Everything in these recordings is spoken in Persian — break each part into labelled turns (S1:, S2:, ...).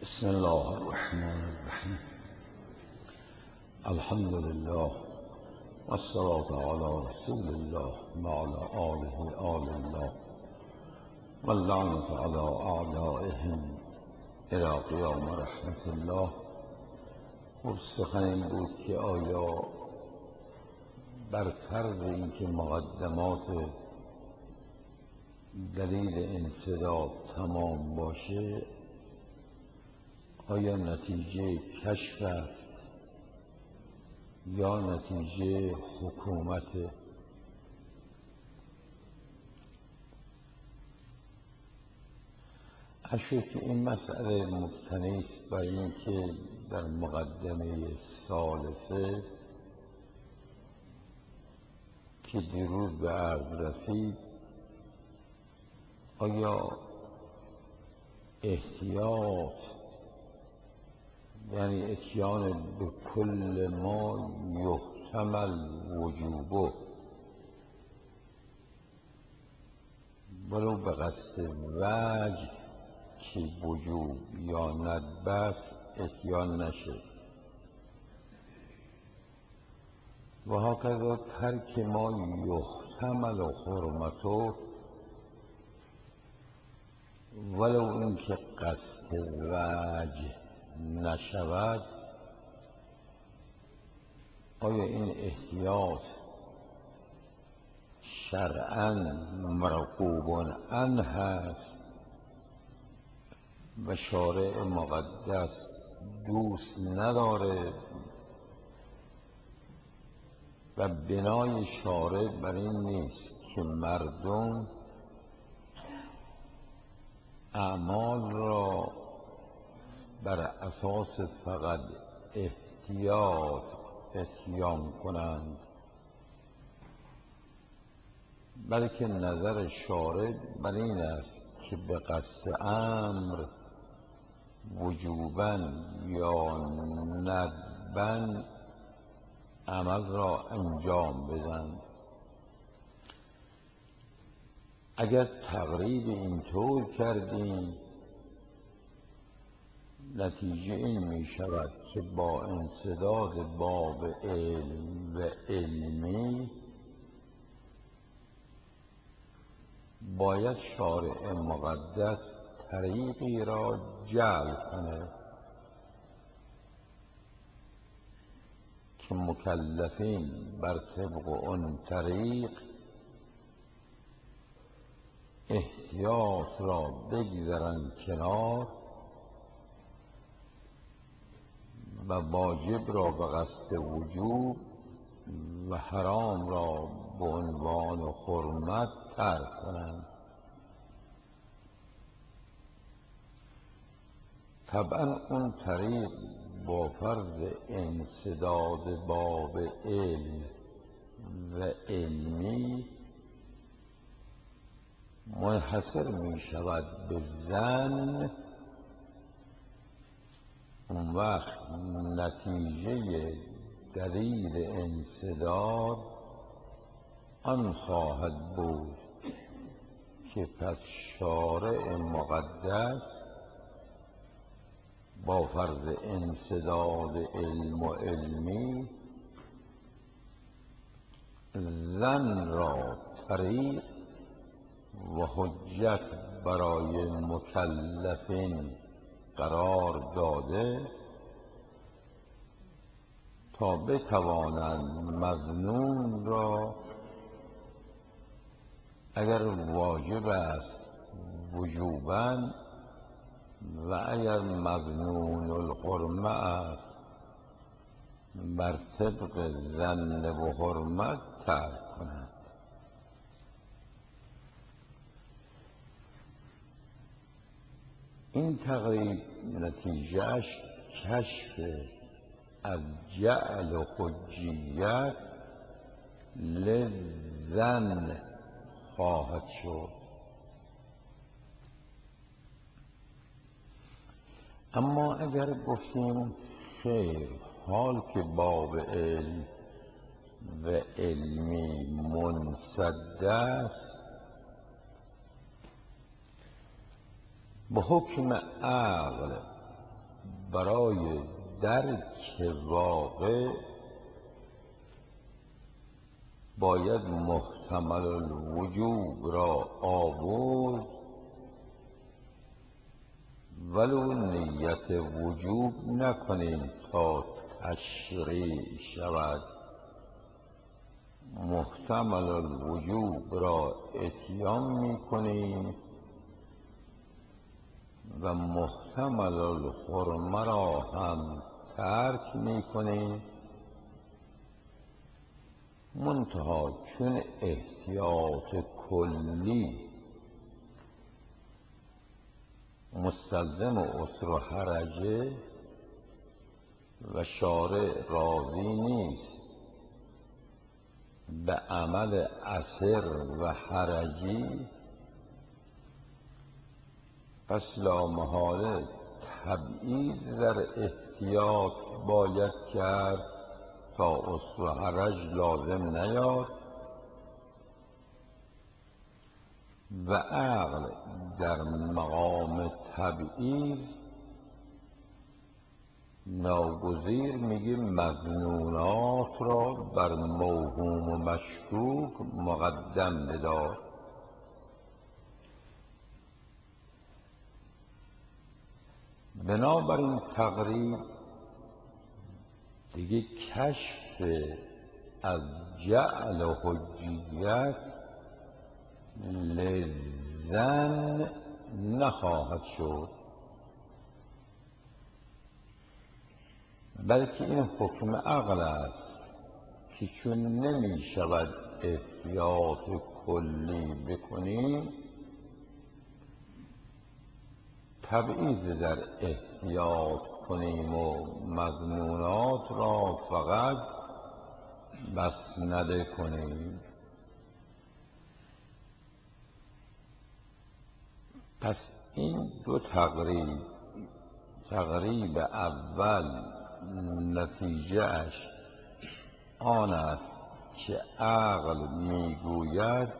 S1: بسم الله الرحمن الرحیم. الحمد لله والصلاة على رسول الله وعلى آل الله واللعنة على أعدائهم إلى قیام رحمت الله. سخن این بود که آیا بر فرض اینکه مقدمات دلیل انسداد تمام باشه، آیا نتیجه کشف است یا نتیجه حکومت؟ اشد که این مسئله مبتنی است بر اینکه در مقدمه ثالثه که دیروز به عرض رسید، آیا احتیاط یعنی اتیان به کل ما یحتمل وجوبه ولو به قصد وجه که وجوب یا ندبس اتیان نشه، و هکذا ترک ما یحتمل حرمته ولو اینکه قصد وجه نشود. آیا این احتیاط شرعاً مرغوب عنه هست و شارع مقدس دوست نداره و بنای شارع بر این نیست که مردم اعمال را بر اساس فقط احتیاط اتیان کنند، بلکه نظر شارع بر این است که به قصد امر وجوباً یا ندباً عمل را انجام بدن. اگر تقریب اینطور کردیم، نتیجه این می شود که با انسداد باب علم و علمی باید شارع مقدس طریقی را جعل کنه که مکلفین بر طبق اون طریق احتیاط را بگذارن کنار و واجب را به قصد وجوب و حرام را به عنوان حرمت ترک کنند. طبعا اون طریق با فرض انسداد باب علم و علمی منحصر می شود به ظن، اون وقت نتیجه دلیل انسداد آن خواهد بود که پس شارع مقدس با فرض انسداد علم و علمی ظن را طریق و حجت برای مکلفین قرار داده تا بتوانند مظنون را اگر واجب است وجوباً و اگر مظنون الحرمه است بر طبق ظن و حرمت ترک کنند. این تقریب نتیجهش کشف از جعل حجیت للظن خواهد شد. اما اگر گفتیم خیر، حال که باب علم و علمی منسد است، به حکم عقل برای درک واقع باید محتمل الوجوب را آورد ولو نیت وجوب نکنیم تا تشریع شود. محتمل الوجوب را اتیان میکنیم و محتمل الحرمه را هم ترک میکنیم، منتها چون احتیاط کلی مستلزم عسر و حرجه و شارع راضی نیست به عمل عسر و حرجی، پس لامحاله تبعیض در احتیاط باید کرد تا عسر و حرج لازم نیاد و عقل در مقام تبعیض ناگزیر میگه مظنونات را بر موهوم و مشکوک مقدم بدار. بنابراین تقریب دیگه کشف از جعل حجیت لزن نخواهد شد، بلکه این حکم عقل است که چون نمی شود احتیاط کلی بکنیم، تبعیض در احتیاط کنیم و مظنونات را فقط مسنده کنیم. پس این دو تقریب اول نتیجهش آن است که عقل میگوید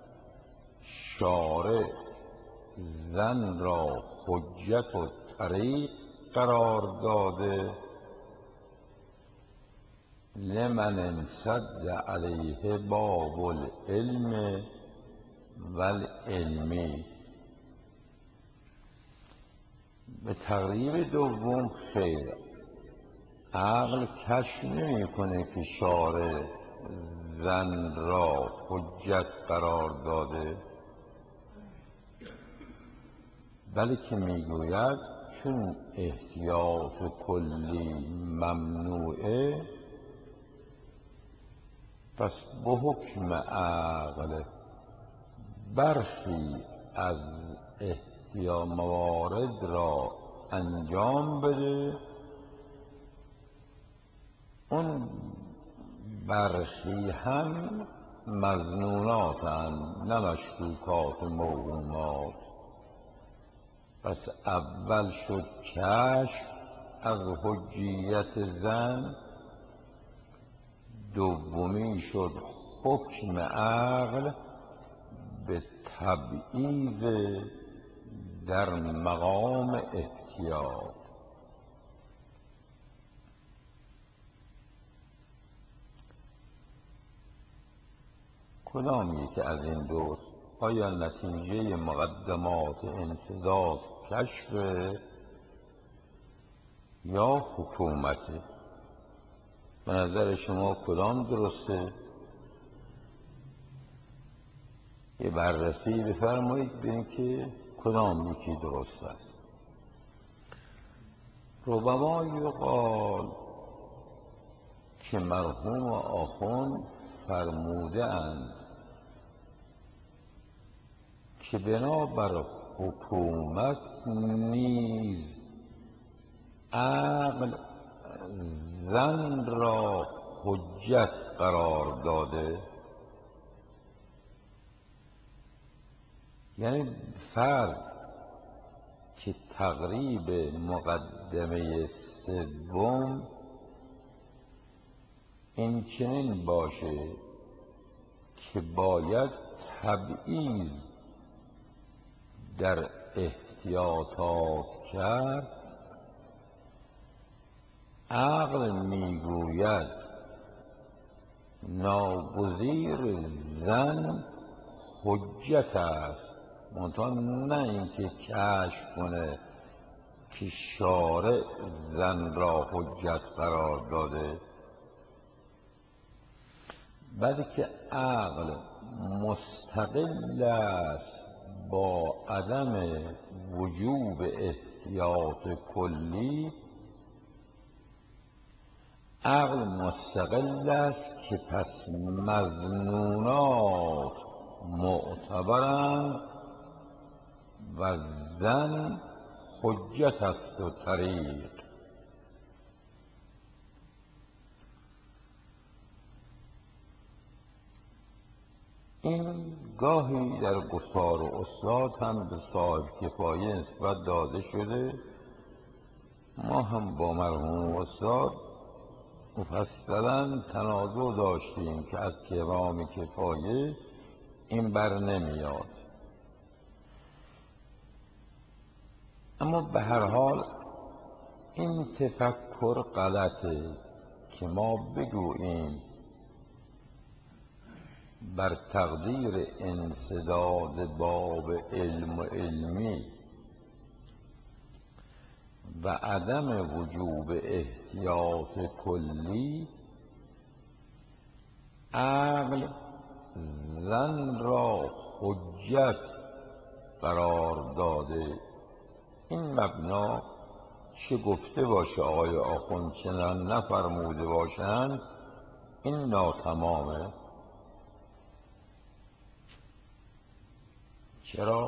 S1: شارع زن را حجت و طریق قرار داده لمن انسد علیه باب العلم والعلمی. به تقریب دوم خیر، عقل کشف نمی کنه که شارع زن را حجت قرار داده، بلکه میگوید چون احتیاط کلی ممنوعه، پس به حکم عقل برخی از موارد را انجام بده، اون برخی هم مظنوناتند نه مشکوکات و موهومات. پس اول شد کشف از حجیت زن، دومی شد حکم عقل به تبعیض در مقام احتیاط. کدام یک از این دوست؟ آیا نتیجه مقدمات انسداد کشف یا حکومته؟ به نظر شما کدام درسته؟ یه بررسی بفرمایید ببین که کدام یکی درست است. ربما یقال که مرحوم آخوند فرموده اند که بنابر حکومت نیز عقل زن را حجت قرار داده، یعنی فرد که تقریب مقدمه سوم این چنین باشه که باید تبعیض در احتیاطات کرد، عقل میگوید ناگزیر زن حجت است، منتها نه اینکه کشف کنه که شارع زن را حجت قرار داده، بلکه عقل مستقل است با عدم وجوب احتیاط کلی. عقل مستقل است که پس مظنونات معتبرند و زن حجت است و طریق. این گاهی در گفتار استاد هم به صاحب کفایه نسبت داده شده. ما هم با مرحوم استاد مفصلا تنازع داشتیم که از کرام کفایه این بر نمیاد، اما به هر حال این تفکر غلطه که ما بگوییم بر تقدیر انسداد باب علم و علمی و عدم وجوب احتیاط کلی عقل زن را حجت قرار داده. این مبنا چه گفته باشه آقای آخوند چه نفرموده باشند، این ناتمامه. چرا؟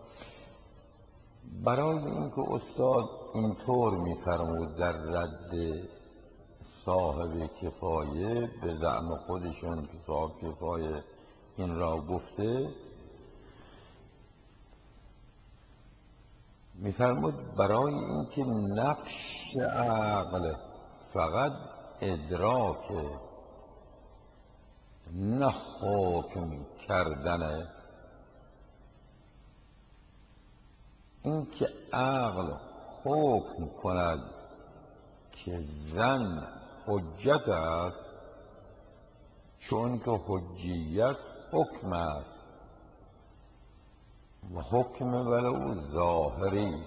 S1: برای اینکه استاد اینطور میفرمود در رد صاحب کفایه، به زعم خودشون که صاحب کفایه این را گفته، میفرمود برای اینکه نقش عقل فقط ادراکه نه حکم کردنه. اینکه عقل حکم کند که زن حجت است، چون که حجیت حکم است و حکم ولو ظاهری.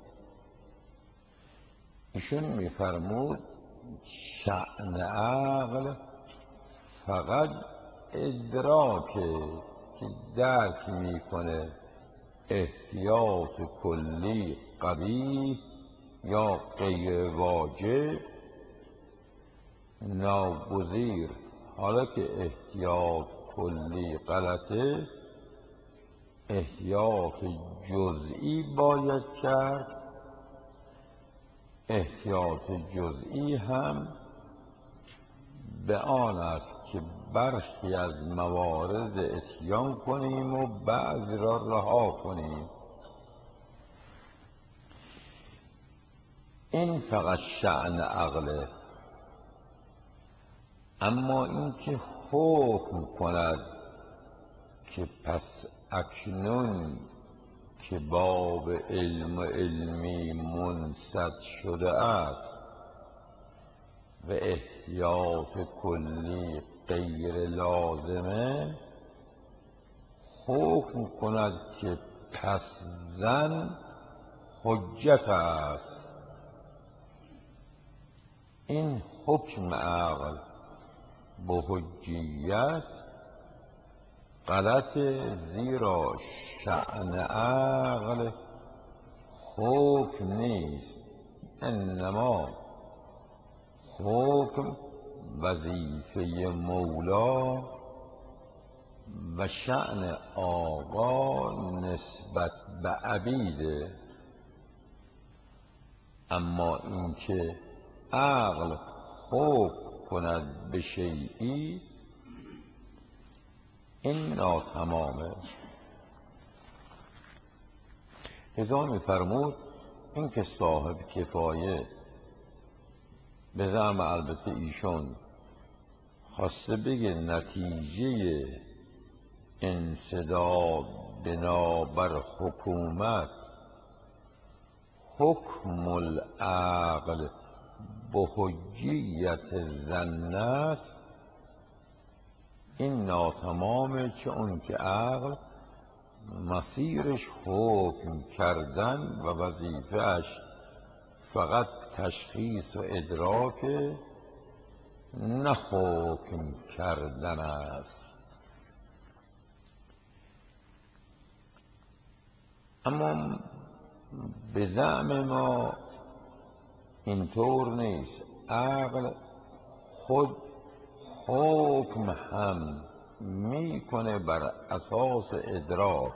S1: ایشون میفرمود شأن عقل فقط ادراکه که درک میکنه احتیاط کلی قبیح یا غیر واجب ناگزیر. حالا که احتیاط کلی غلطه، احتیاط جزئی باید کرد. احتیاط جزئی هم به آن است که برخی از موارد اتیان کنیم و بعضی را رها کنیم. این فقط شأن عقله. اما اینکه حکم کند که پس اکنون که باب علم و علمی منسد شده است و احتیاط کلی غیر لازمه، حکم کند که پس زن حجت است. این حکم عقل با حجیت غلط، زیرا شأن عقل حکم نیست، انما حکم وظیفه مولا و شأن آقا نسبت به عبیده. اما اینکه عقل حکم کند به شیئی، این ناتمامه. لذا می‌فرمود این که صاحب کفایه به زعم البته ایشون خواسته بگه نتیجه انسداد بنابر حکومت حکم العقل به حجیت ظن است، این ناتمامه. چه اون که عقل مسیرش حکم کردن و وظیفهش فقط تشخیص و ادراک، نه حکم کردن است. اما به زعم ما اینطور نیست. عقل خود حکم هم میکنه بر اساس ادراک.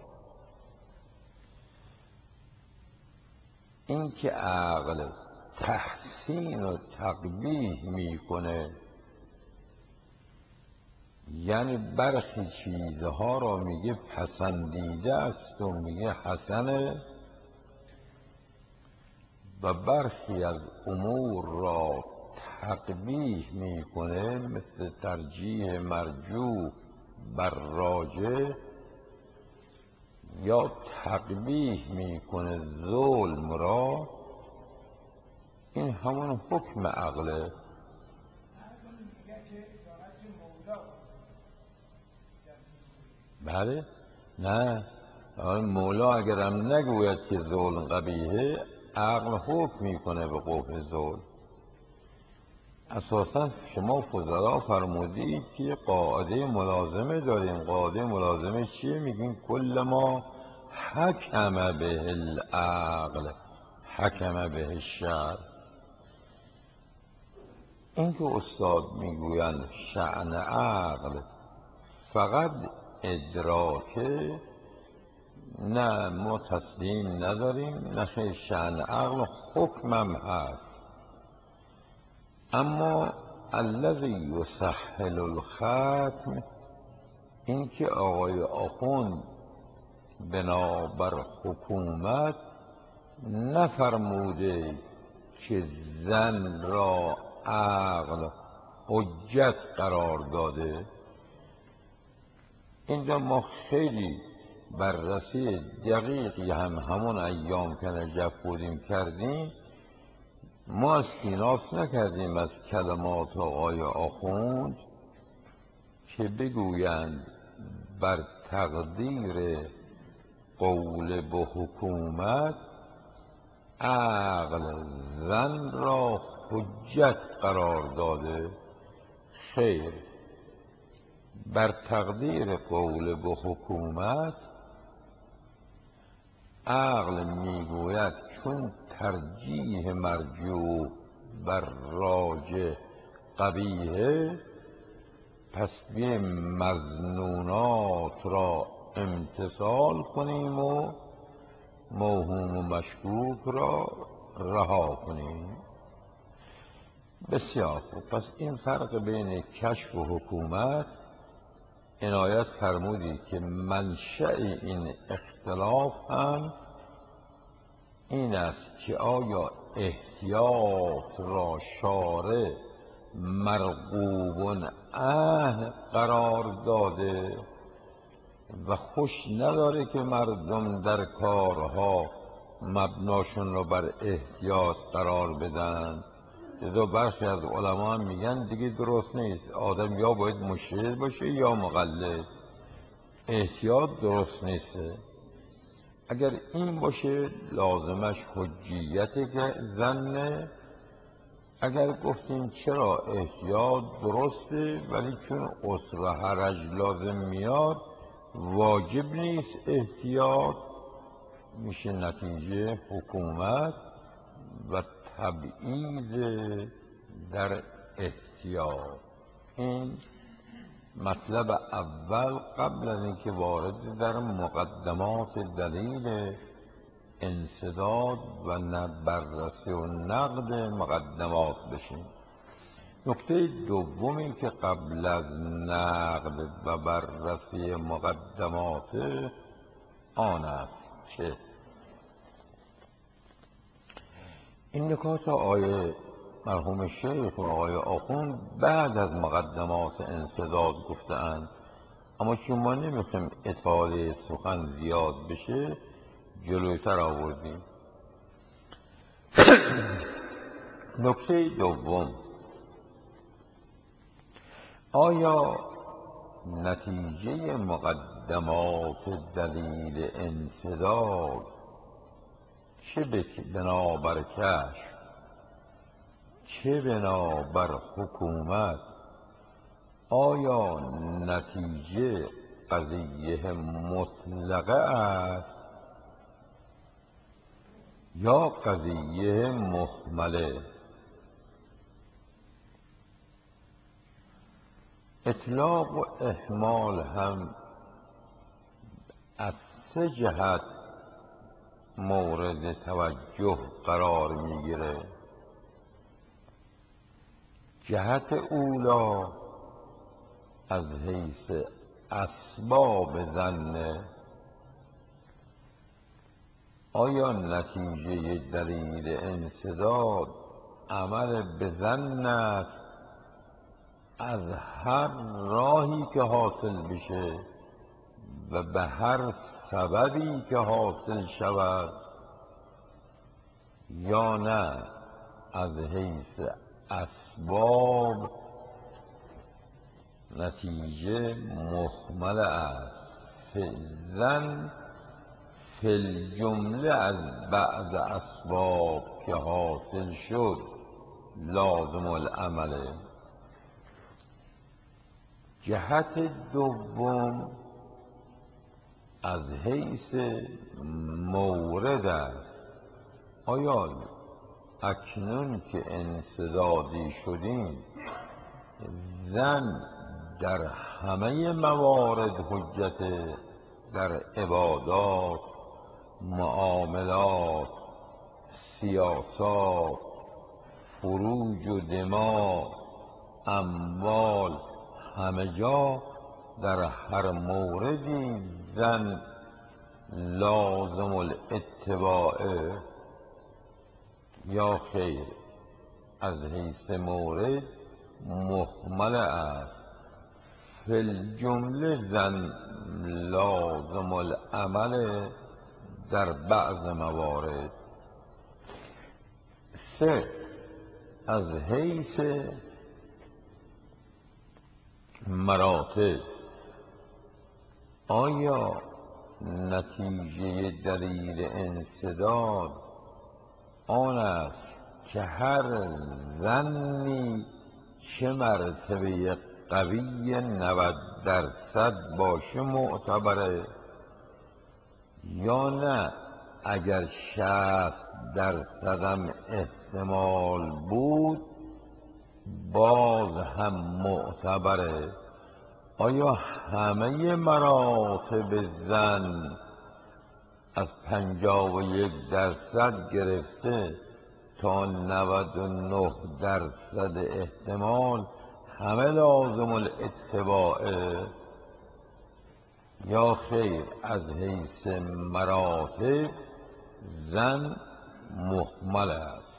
S1: این که عقل تحسین و تقبیح میکنه، یعنی برخی چیزها را میگه پسندیده است و میگه حسنه، و برخی از امور را تقبیح میکنه، مثل ترجیح مرجوح بر راجح، یا تقبیح میکنه ظلم را. این همون حکم عقله. بله؟ نه، مولا اگرم نگوید که ظلم قبیحه، عقل حکم میکنه به قبح ظلم. اساسا شما فضلا فرمودید که قاعده ملازمه داریم. قاعده ملازمه چیه؟ میگیم کل ما حکم به العقل حکم به الشرع. این که استاد میگویند شأن عقل فقط ادراکه، نه ما تسلیم نداریم، نه خیر، شأن عقل حکمم هست. اما الذی یسهل الختم، این که آقای آخوند بنابر حکومت نفرموده که زن را عقل حجت قرار داده. اینجا ما خیلی بررسی دقیقی همون ایام که نجف بودیم کردیم. ما استیناس نکردیم از کلمات آقای آخوند که بگویند بر تقدیر قول به حکومت عقل زن را حجت قرار داده. خیر، بر تقدیر قول به حکومت عقل میگوید چون ترجیح مرجوح بر راجح قبیحه، پس بیایم مظنونات را امتثال کنیم و موهوم و مشکوک را رها کنیم. بسیار خوب. پس این فرق بین کشف و حکومت عنایت فرمودید که منشأ این اختلاف هم این است که آیا احتیاط را شارع مرغوب عنه قرار داده و خوش نداره که مردم در کارها مبناشون را بر احتیاط قرار بدن. لذا برخی از علما هم میگن دیگه درست نیست، آدم یا باید مجتهد باشه یا مقلد، احتیاط درست نیسته. اگر این باشه لازمش حجیت ظنه. اگر گفتیم چرا احتیاط درسته ولی چون عسر و حرج لازم میاد واجب نیست احتیاط، میشه نتیجه حکومت و تبعیض در احتیاط. این مطلب اول قبل از اینکه وارد در مقدمات دلیل انسداد و بررسی و نقد مقدمات بشیم. نکته دومی که قبل از نقد و بررسی مقدمات آن است که این نکات آقای مرحوم شیخ و آقای آخوند بعد از مقدمات انسداد گفته‌اند، اما شما نمیخوایم اطاله سخن زیاد بشه جلوتر آوردیم. نکته دوم، آیا نتیجه مقدمات دلیل انسداد چه بنابر کشف چه بنابر حکومت، آیا نتیجه قضیه مطلقه است یا قضیه محمله؟ اطلاق و اهمال هم از سه جهت مورد توجه قرار میگیره. جهت اولا از حیث اسباب ظن، آیا نتیجه دلیل انسداد عمل به ظن است از هر راهی که حاصل بشه و به هر سببی که حاصل شود، یا نه از حیث اسباب نتیجه محمل است، فعلا فی الجمله از بعض اسباب که حاصل شد لازم العمله. جهت دوم از حیث مورد است، آیا اکنون که انسدادی شدیم ظن در همه موارد حجت، در عبادات، معاملات، سیاسات، فروج و دماء، اموال، همه جا در هر موردی ظن لازم الاتباعه یا خیر از حیث مورد محمل است، فی الجمله ظن لازم العمل در بعض موارد. سه، از حیث مراتب، آیا نتیجه دلیل انسداد آن است که هر ظنی چه مرتبه قوی 90% باشه معتبره، یا نه اگر 60% هم احتمال بود باز هم معتبره؟ آیا همه مراتب ظن از 51% گرفته تا 99% احتمال همه لازم الاتباعه یا خیر از حیث مراتب ظن محمل است؟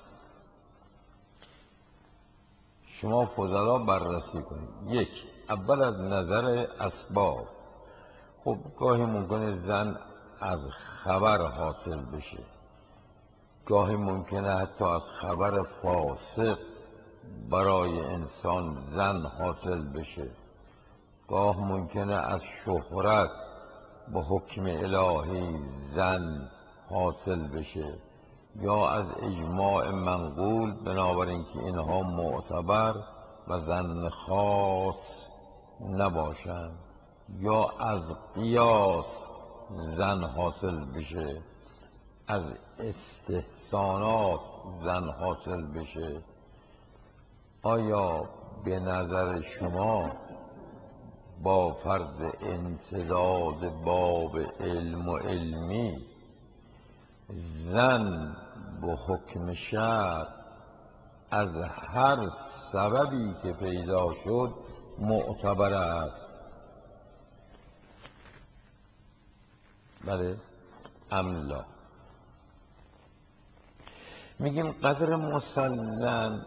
S1: شما فضلا بررسی کنید. یک، اول از نظر اسباب. خب گاهی ممکنه ظن از خبر حاصل بشه، گاهی ممکنه حتی از خبر فاسق برای انسان ظن حاصل بشه، گاه ممکنه از شهرت به حکم الهی ظن حاصل بشه، یا از اجماع منقول بنابراین که اینها معتبر و ظن خاص نباشند، یا از قیاس ظن حاصل بشه، از استحسانات ظن حاصل بشه. آیا به نظر شما با فرض انسداد باب علم و علمی ظن به حکم شرع از هر سببی که پیدا شد معتبر است؟ بله ام لا؟ میگیم قدر مسلم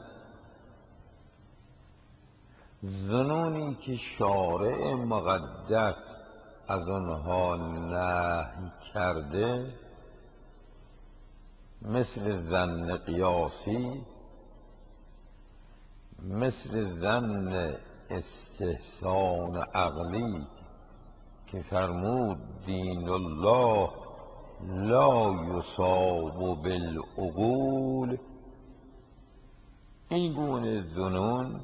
S1: ظنونی که شارع مقدس از آنها نهی کرده مثل ظن قیاسی مثل ظن استحسان عقلی که فرمود دین الله لا یصاب بالعقول، این گونه ظنون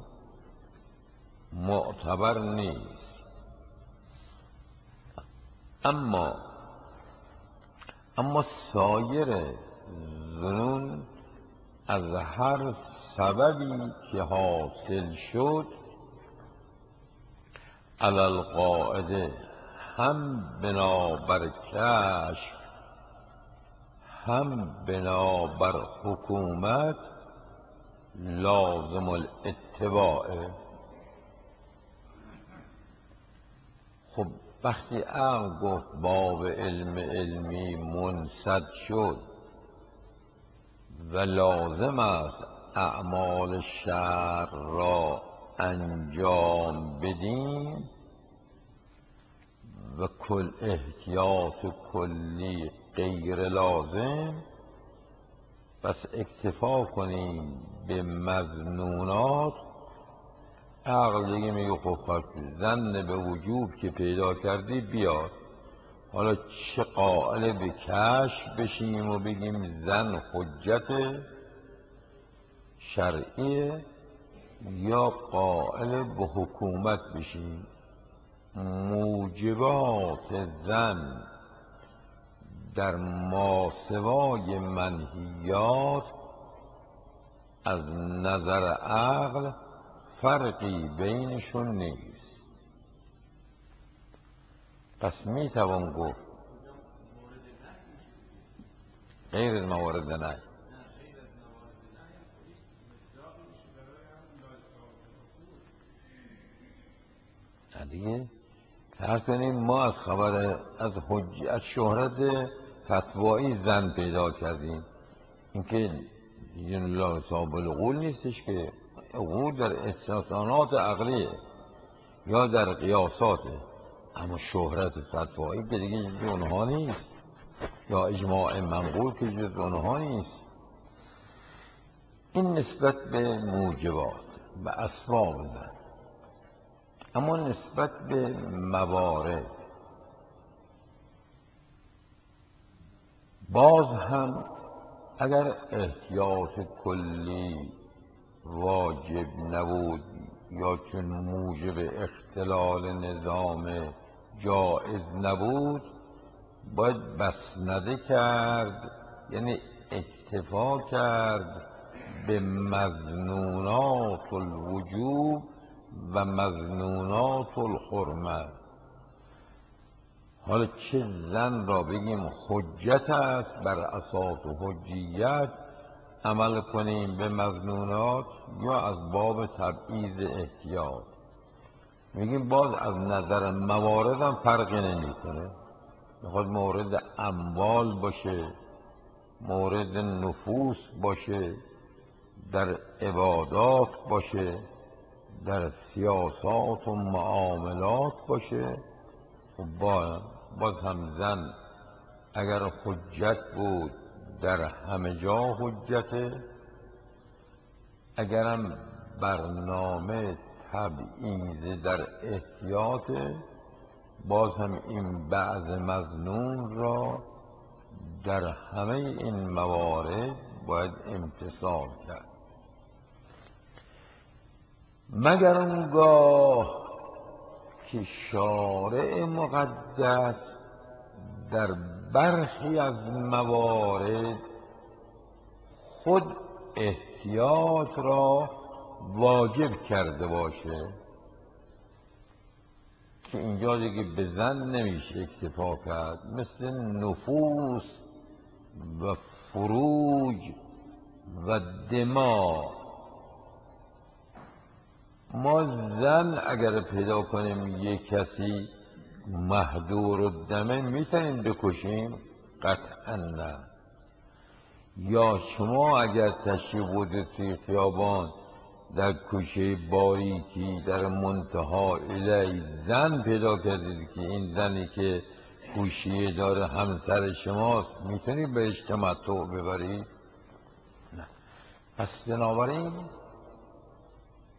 S1: معتبر نیست. اما سایر ظنون از هر سببی که حاصل شد علی القاعده، هم بنابر کشف هم بنابر حکومت، لازم الاتباع. خب وقتی عقل گفت باب علمی منسد شد و لازم است اعمال شر را انجام بدیم و کل احتیاط کلی غیر لازم، پس اکتفا کنیم به مظنونات. عقل دیگه میگه خب ظن به وجوب که پیدا کردی بیار، حالا چه قائل به کشف بشیم و بگیم ظن حجت شرعیه، یا قائل به حکومت بشیم. موجبات ظن در ماسوای منهیات از نظر عقل فرقی بینشون نیست. پس میتوان گفت غیر از موارد نهی. دیگه فرض کنیم ما از خبر از شهرت فتوایی زن پیدا کردیم، اینکه لا صاحب العقول نیستش، که عقول در استثناءات عقلیه یا در قیاساته، اما شهرت فتوایی که دیگه جز اونها نیست، یا اجماع منقول که جز اونها نیست. این نسبت به موجبات و اسباب زن. اما نسبت به موارد باز هم اگر احتیاط کلی واجب نبود یا چون موجب اختلال نظام جائز نبود، باید بسنده کرد، یعنی اکتفا کرد به مظنونات الوجوب و مظنونات الحرمه. حالا چه زن را بگیم حجت است، بر اساس حجیت عمل کنیم به مظنونات، یا از باب تبعیض احتیاط میگیم باز از نظر موارد هم فرقی نمیکنه. میخواد مورد اموال باشه، مورد نفوس باشه، در عبادات باشه، در سیاسات و معاملات باشه. باز هم زن اگر حجت بود در همه جا حجته، اگرم برنامه تبعیض در احتیاطه، باز هم این بعض مظنون را در همه این موارد باید امتثال کرد، مگر اونگاه که شارع مقدس در برخی از موارد خود احتیاط را واجب کرده باشه، که اینجا دیگه به زن نمیشه اکتفا کرد، مثل نفوس و فروج و دماء. ما زن اگر پیدا کنیم یک کسی مهدور الدمه میتونیم بکشیم؟ قطعا نه. یا شما اگر تشریف بودید توی خیابان در کوچه باریکی در منتها الی زن پیدا کردید که این زنی که کوشیه داره همسر شماست، میتونید بهش تمتع ببرید؟ نه. پس بنابراین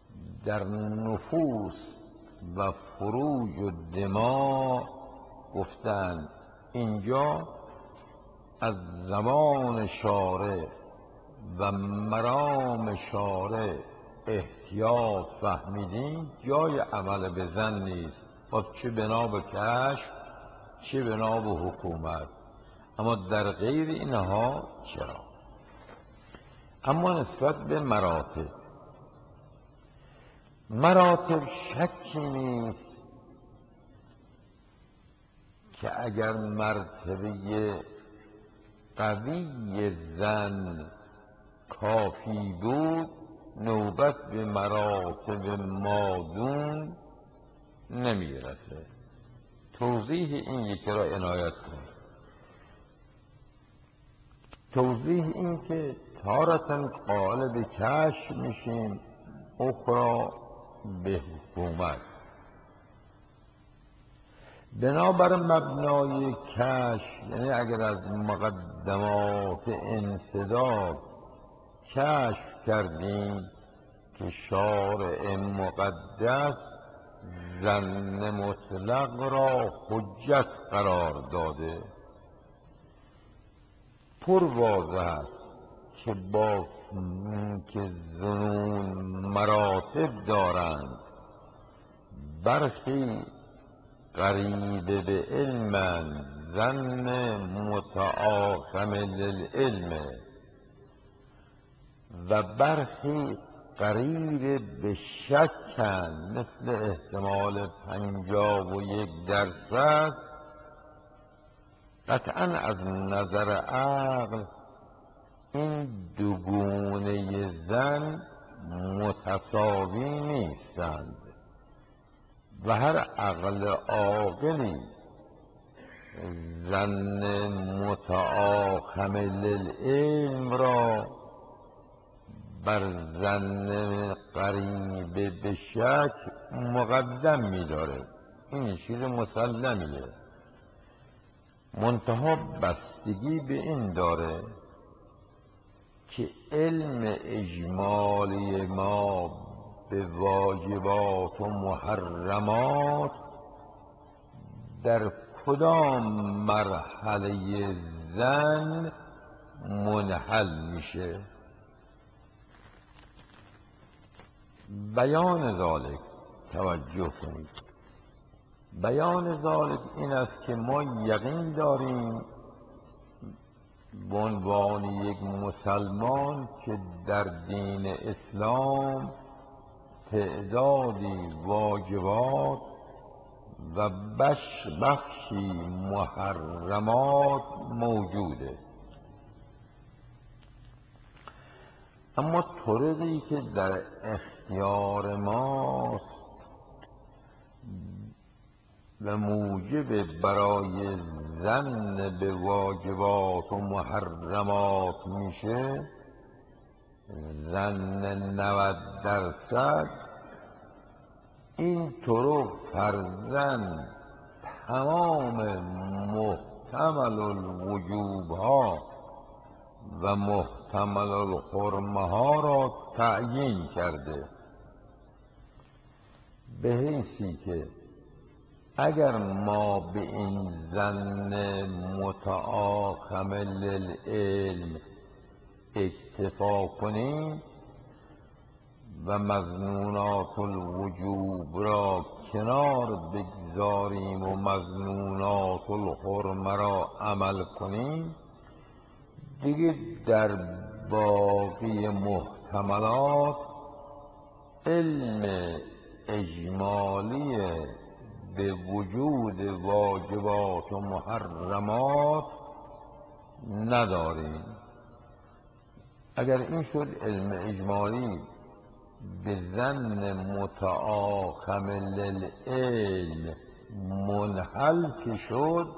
S1: در نفوس و فروج و دماء گفتند اینجا از زمان شارع و مرام شارع احتیاط فهمیدیم جای عمل به زن نیست، چه بنا به کشف چه بنا به حکومت، اما در غیر اینها چرا؟ اما نسبت به مراتب شکی نیست که اگر مرتبه قوی زن کافی بود نوبت به مراتب مادون نمیرسه. توضیح این یکی را عنایت کنید. توضیح این که تارتاً قائل به کشف میشیم، اخرى به حکومت. بنابر مبنای کشف، یعنی اگر از مقدمات انسداد کشف کردیم که شارع مقدس زن مطلق را حجت قرار داده، پر واضح است که با که ظنون مراتب دارند، برخی قریب به علم ظن متآخم للعلم و برخی قریب به شکن، مثل احتمال 51%. قطعا از نظر عقل این دو گونه زن متساوی نیستند و هر عقل عاقلی ظن متآخم للعلم را بر ظن قریب به شک مقدم می‌داره. این چیز مسلمیه، منتها بستگی به این داره که علم اجمالی ما به واجبات و محرمات در کدام مرحله زن منحل میشه. بیان ذالک، توجه کنید، بیان ذالک این است که ما یقین داریم به عنوان یک مسلمان که در دین اسلام تعدادی واجبات و بخشی محرمات موجوده، اما طرقی که در اختیار ماست و موجب برای ظن به واجبات و محرمات میشه، ظن 90%، این طرق فرضاً تمام محتمل الوجوب ها و محتمل الحرمه ها را تعیین کرده، به حیثی که اگر ما به این ظن متآخم للعلم اکتفا کنیم و مظنونات الوجوب را کنار بگذاریم و مظنونات الحرمه را عمل کنیم، دیگه در باقی محتملات علم اجمالی به وجود واجبات و محرمات نداریم. اگر این شد علم اجمالی به ظن متآخم للعلم منحل که شد،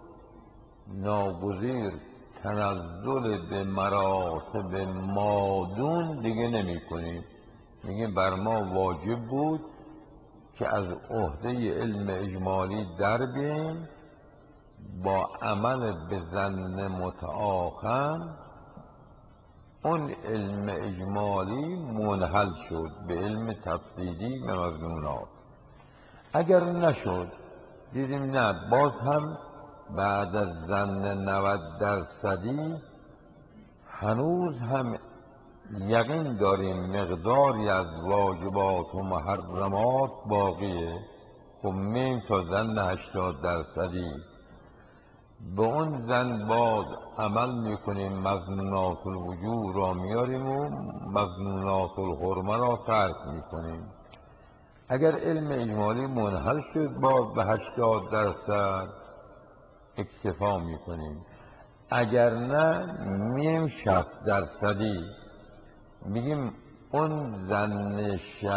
S1: ناگزیر تنزل به مراتب مادون دیگه نمی کنیم. میگه بر ما واجب بود که از عهده علم اجمالی در بیاییم، با عمل به ظن متآخم اون علم اجمالی منحل شد به علم تفصیلی به مضمونات. اگر نشد دیدیم نه، باز هم بعد از ظن 90% هنوز هم یقین داریم مقداری از واجبات و محرمات باقیه. خب میم تا ظن 80%. به اون ظن باز عمل میکنیم، مظنونات الوجوب را میاریم و مظنونات الحرمه را ترک میکنیم. اگر علم اجمالی منحل شد باز به 80% اکتفا میکنیم. اگر نه میم 60%. میگیم اون ظن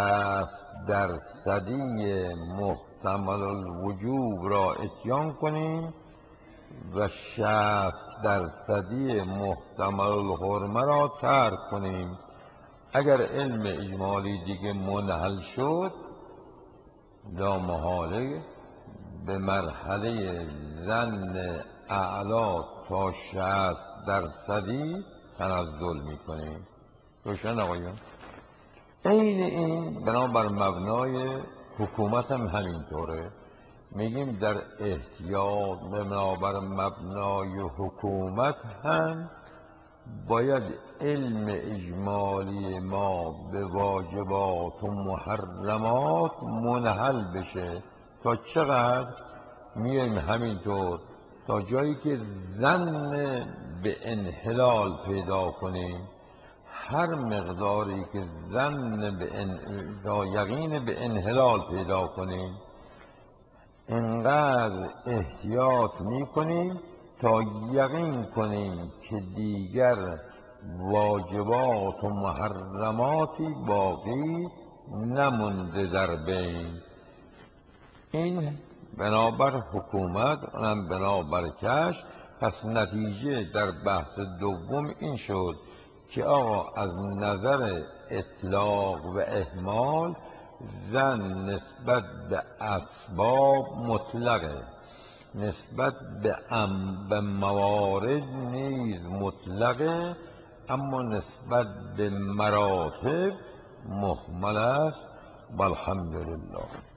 S1: 60% محتمل الوجوب را اتیان کنیم و 60% محتمل الحرمه را ترک کنیم. اگر علم اجمالی دیگه منحل شد لا محاله به مرحله ظن اعلا تا 60% تنزل میکنیم. روشن آقایون؟ عین این بنابر مبنای حکومت هم همینطوره. میگیم در احتیاط بنابر مبنای حکومت هم باید علم اجمالی ما به واجبات و محرمات منحل بشه. تا چقدر؟ میایم همینطور تا جایی که ظن به انحلال پیدا کنیم. هر مقداری که ظن به یقین به انحلال پیدا کنیم انقدر احتیاط میکنیم تا یقین کنیم که دیگر واجبات و محرماتی باقی نمونده در بین. این بنابر حکومت، اونم بنابر کشف. پس نتیجه در بحث دوم این شد که آقا از نظر اطلاق و اهمال ظن نسبت به اسباب مطلقه، نسبت به موارد نیز مطلقه، اما نسبت به مراتب مهمل است. والحمدلله.